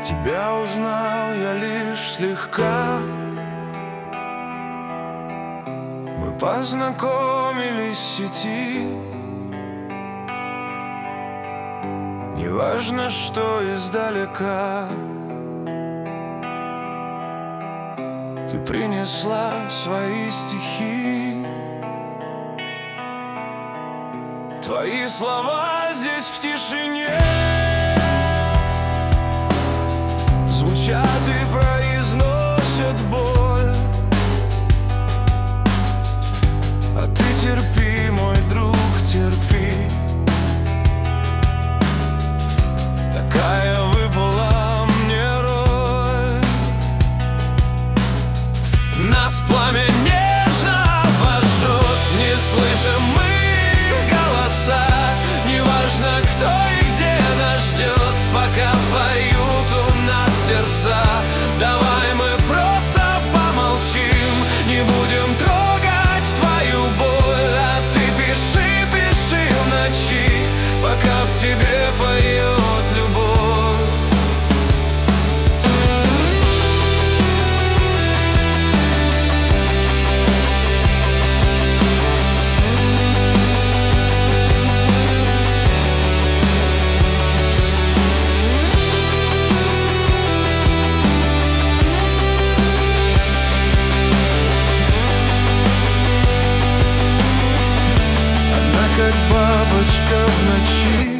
Тебя узнал я лишь слегка. Мы познакомились в сети. Неважно, что издалека. Ты принесла свои стихи. Твои слова здесь в тишине звучат и произносят боль. А ты терпи, мой друг, терпи. Такая выпала мне роль. Нас пламя нежно обожжет, не слышим мы голоса. Неважно, кто и где нас ждет, пока поют у нас сердца. Давай мы просто помолчим, не будем трогать твою боль. А ты пиши, пиши в ночи, пока в тебе поет любовь. Как бабочка в ночи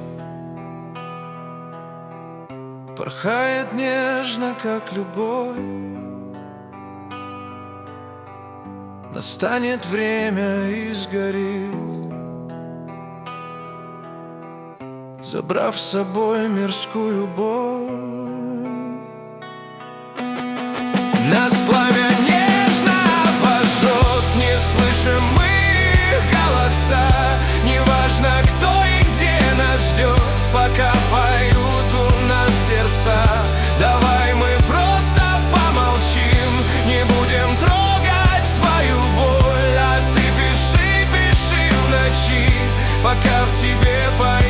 порхает нежно, как любовь. Настанет время и сгорит, забрав с собой мирскую боль. Нас пламя нежно обожжет, не слышим мы голоса. Неважно, кто и где нас ждет, пока поют у нас сердца. Давай мы просто помолчим, не будем трогать твою боль. А ты пиши, пиши в ночи, пока в тебе поет